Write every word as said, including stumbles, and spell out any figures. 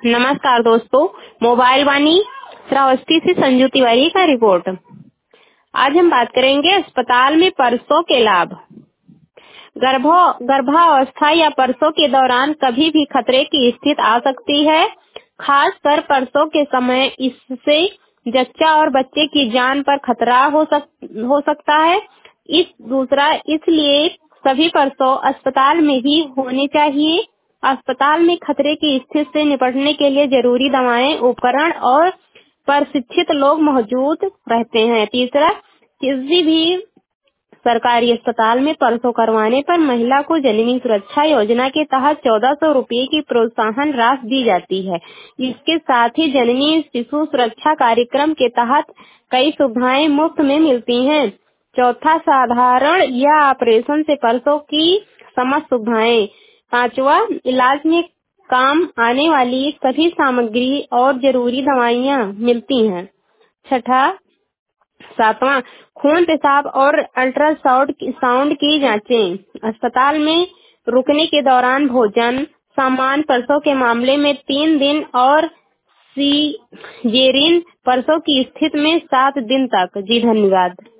नमस्कार दोस्तों, मोबाइल वाणी श्रावस्ती से संजू तिवारी का रिपोर्ट। आज हम बात करेंगे अस्पताल में प्रसव के लाभ। गर्भो गर्भावस्था या प्रसव के दौरान कभी भी खतरे की स्थिति आ सकती है, खासकर प्रसव के समय। इससे जच्चा और बच्चे की जान पर खतरा हो सक हो सकता है। इस दूसरा इसलिए सभी प्रसव अस्पताल में ही होने चाहिए। अस्पताल में खतरे की स्थिति से निपटने के लिए जरूरी दवाएं, उपकरण और प्रशिक्षित लोग मौजूद रहते हैं। तीसरा, किसी भी सरकारी अस्पताल में प्रसव करवाने पर महिला को जननी सुरक्षा योजना के तहत चौदह सौ रूपये की प्रोत्साहन राशि दी जाती है। इसके साथ ही जननी शिशु सुरक्षा कार्यक्रम के तहत कई सुविधाएं मुफ्त में मिलती हैं। चौथा, साधारण या ऑपरेशन से प्रसव की समस्त सुविधाएं। पांचवा, इलाज में काम आने वाली सभी सामग्री और जरूरी दवाइयाँ मिलती हैं। छठा, सातवां, खून, पेशाब और अल्ट्रासाउंड की साउंड की जांचें। अस्पताल में रुकने के दौरान भोजन, सामान, प्रसव के मामले में तीन दिन और सीजेरियन प्रसव की स्थिति में सात दिन तक। जी धन्यवाद।